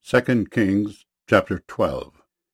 2 Kings chapter 12.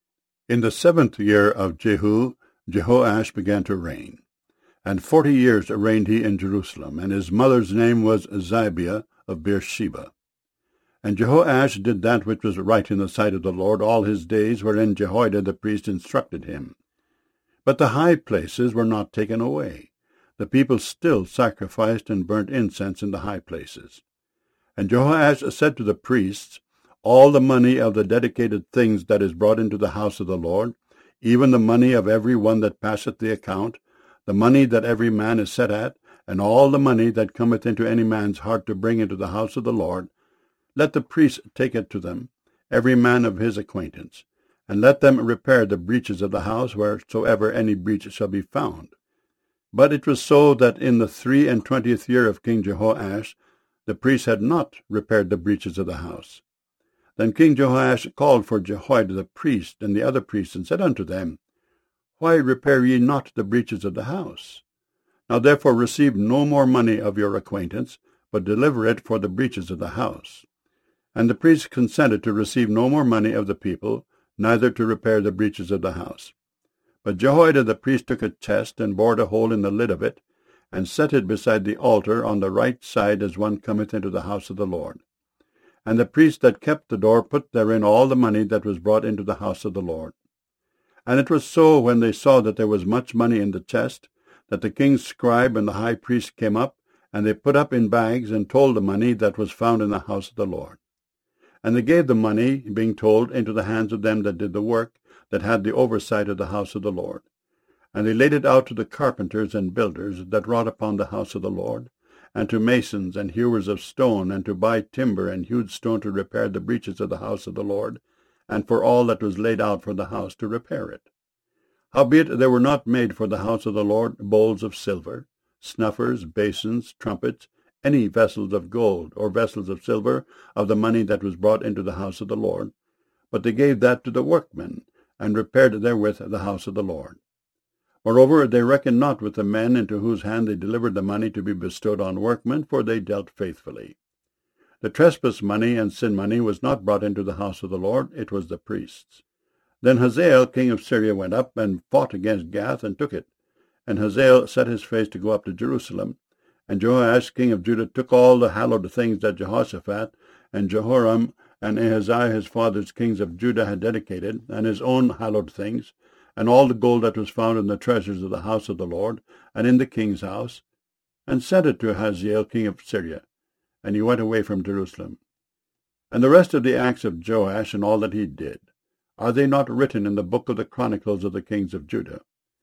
In the 7th year of Jehu, Jehoash began to reign. And 40 years reigned he in Jerusalem, and his mother's name was Zibiah of Beersheba. And Jehoash did that which was right in the sight of the Lord all his days, wherein Jehoiada the priest instructed him. But the high places were not taken away. The people still sacrificed and burnt incense in the high places. And Jehoash said to the priests, all the money of the dedicated things that is brought into the house of the Lord, even the money of every one that passeth the account, the money that every man is set at, and all the money that cometh into any man's heart to bring into the house of the Lord, let the priests take it to them, every man of his acquaintance, and let them repair the breaches of the house wheresoever any breach shall be found. But it was so that in the 23 year of King Jehoash, the priests had not repaired the breaches of the house. Then King Jehoash called for Jehoiada the priest and the other priests, and said unto them, Why repair ye not the breaches of the house? Now therefore receive no more money of your acquaintance, but deliver it for the breaches of the house. And the priests consented to receive no more money of the people, neither to repair the breaches of the house. But Jehoiada the priest took a chest, and bored a hole in the lid of it, and set it beside the altar on the right side as one cometh into the house of the Lord. And the priest that kept the door put therein all the money that was brought into the house of the Lord. And it was so, when they saw that there was much money in the chest, that the king's scribe and the high priest came up, and they put up in bags, and told the money that was found in the house of the Lord. And they gave the money, being told, into the hands of them that did the work, that had the oversight of the house of the Lord. And they laid it out to the carpenters and builders that wrought upon the house of the Lord, and to masons and hewers of stone, and to buy timber and hewed stone to repair the breaches of the house of the Lord, and for all that was laid out for the house to repair it. Howbeit there were not made for the house of the Lord bowls of silver, snuffers, basins, trumpets, any vessels of gold, or vessels of silver, of the money that was brought into the house of the Lord, but they gave that to the workmen, and repaired therewith the house of the Lord. Moreover, they reckoned not with the men into whose hand they delivered the money to be bestowed on workmen, for they dealt faithfully. The trespass money and sin money was not brought into the house of the Lord, it was the priests. Then Hazael king of Syria went up, and fought against Gath, and took it. And Hazael set his face to go up to Jerusalem. And Joash king of Judah took all the hallowed things that Jehoshaphat, and Jehoram, and Ahaziah his fathers kings of Judah had dedicated, and his own hallowed things, and all the gold that was found in the treasures of the house of the Lord, and in the king's house, and sent it to Hazael king of Syria. And he went away from Jerusalem. And the rest of the acts of Joash, and all that he did, are they not written in the book of the chronicles of the kings of Judah?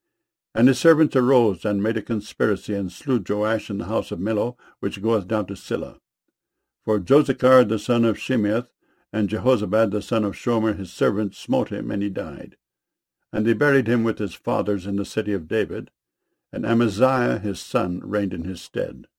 And his servants arose, and made a conspiracy, and slew Joash in the house of Millo, which goeth down to Silla. For Josachar the son of Shimeath, and Jehozabad the son of Shomer his servant, smote him, and he died. And they buried him with his fathers in the city of David, and Amaziah his son reigned in his stead.